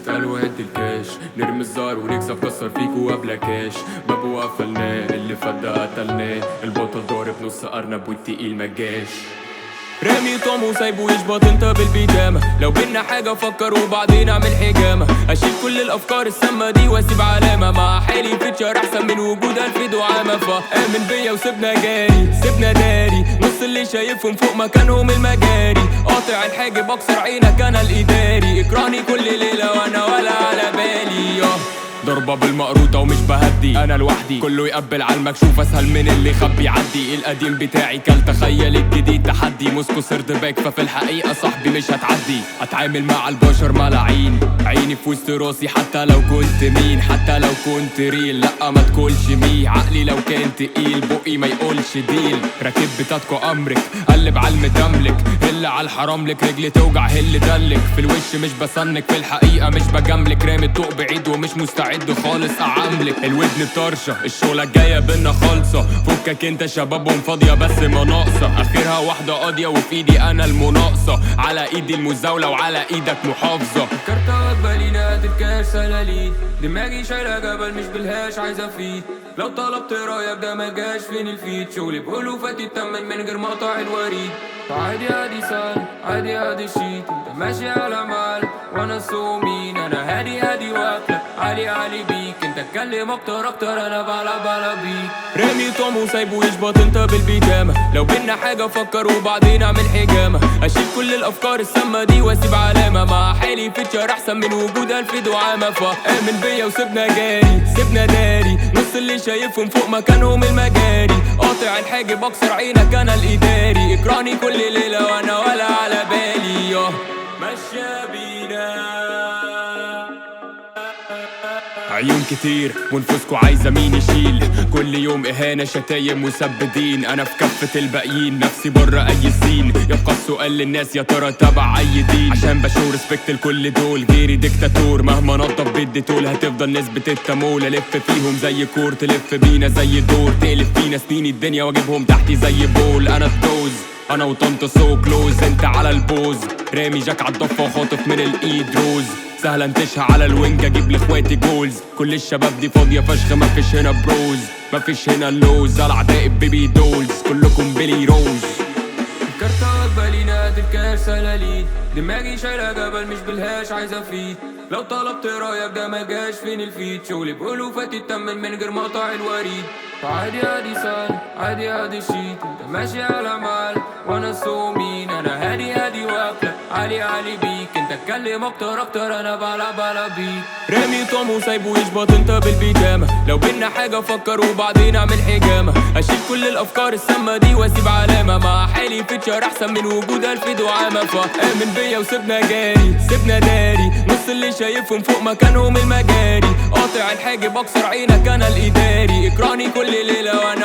تتقال وهد الكاش، نرمي الزار ونكسب كسر فيكو قبل كاش. بابو قفلناه اللي فات ده قتلناه، البطل ضارب نص ارنب والتقيل مجاش. رامي طعم وسايبه يشبط انت بالبيجامة، لو بينا حاجة فكر وبعدين اعمل حجامة. اشيل كل الافكار السامة دي واسيب علامة، مع حالي فيتشر احسن من وجود الف دعامة. فآمن بيا وسيبنا جاري سيبنا داري، نص اللي شايفهم فوق مكانهم المجاري. قاطع الحاجب اكسر عينك انا الاداري، اكراني كل ليلة وانا ولا على بالي. ضربة بالمقروطة ومش بهدي انا لوحدي، كله يقبل على المكشوف اسهل من اللي يخبي يعدي. القديم بتاعي كل تخيل الجديد تحدي، موسكو سرد باك ففي الحقيقة صاحبي مش هتعدي. اتعامل مع البشر ملاعين، عيني في وسط راسي حتى لو كنت مين، حتى لو كنت ريل لا ما تقولش ميه. عقلي لو كان تقيل بقي ما يقولش ديل. راكب بتاتكو امرك قلب على المتملك، هل على الحرام لك رجلي توجع هل دلك. في الوش مش بصنك في الحقيقة مش بجاملك، رامي الطوق بعيد ومش مستعد خالص اعملك. الودن طرشة الشغلة الجاية بينا خالصة، فكك انت شبابهم فاضية بس ما ناقصة. اخرها واحدة قاضية وفي ايدي انا المناقصة، على ايدي المزاولة وعلى ايدك محافظة. فكرت بالينا تركاش سلاليد، دماغي شايلة جبل مش بالهاش عايزة افيد. لو طلبت رايك ده مجاش فين الفيد، شغلي بألوفات يتمن من غير مقطع الوريد. عادي عادي سال عادي عادي شيت، انت ماشي على مال وانا سومين. انا هادي هادي واكلك علي علي بيك، انت اتكلم اكتر اكتر انا بلا بيك. رامي طعم وسايبه يشبط انت بالبيجامة، لو بينا حاجة فكر وبعدين اعمل حجامة. اشيل كل الافكار السامة دي واسيب علامة، مع حالي فيتشر احسن من وجود الف دعامة. فآمن بيا وسيبنا جاري سيبنا داري، نص اللي شايفهم فوق مكانهم المجاري. قاطع الحاجب اكسر عينك انا الاداري، اكراني كل ليلة وانا ولا على بالي. ماشية بينا عيون كتير ونفوسكو عايزة مين يشيل، كل يوم اهانة شتايم مسبدين. انا في كفة الباقيين نفسي بره اي سين، يبقى السؤال للناس يا ترى تبع اي دين. عشان بشو ريسبكت لكل دول غيري ديكتاتور، مهما نضف بدي طول هتفضل نسبة التمول. الف فيهم زي كور تلف بينا زي دور، تقلب فينا سنين الدنيا واجيبهم تحتي زي بول. انا الدوز انا وطنط سو كلوز، انت على البوز رامي جاك عالضفة وخاطف من الايد روز. سهلا انتشها على الوينج اجيب لاخواتي جولز، كل الشباب دي فاضية فشخ مفيش هنا بروز مفيش هنا اللوز. العداء بيبي دولز كلكم بيلي روز. فكرت بالينا تركاش سلاليد، دماغي شايلة جبل مش بالهاش عايزة افيد. لو طلبت رايك ده مجاش فين الفيد، شغلي بألوفات يتمن من غير مقطع الوريد. عادي عادي سال عادي عادي شيت، انت ماشي على مال وانا سومين. انا هادي هادي واكلك علي علي بيك، انت اتكلم اكتر اكتر انا بلا بيك. رامي طعم وسايبه يشبط انت بالبيجامة، لو بينا حاجة فكر وبعدين اعمل حجامة. اشيل كل الافكار السامة دي واسيب علامة، مع حالي فيتشر احسن من وجود الف دعامة. فآمن بيا وسيبنا جاري سيبنا داري، نص اللي شايفهم فوق مكانهم المجاري. قاطع الحاجب اكسر عينك انا الاداري، اكراني كل ليلة وانا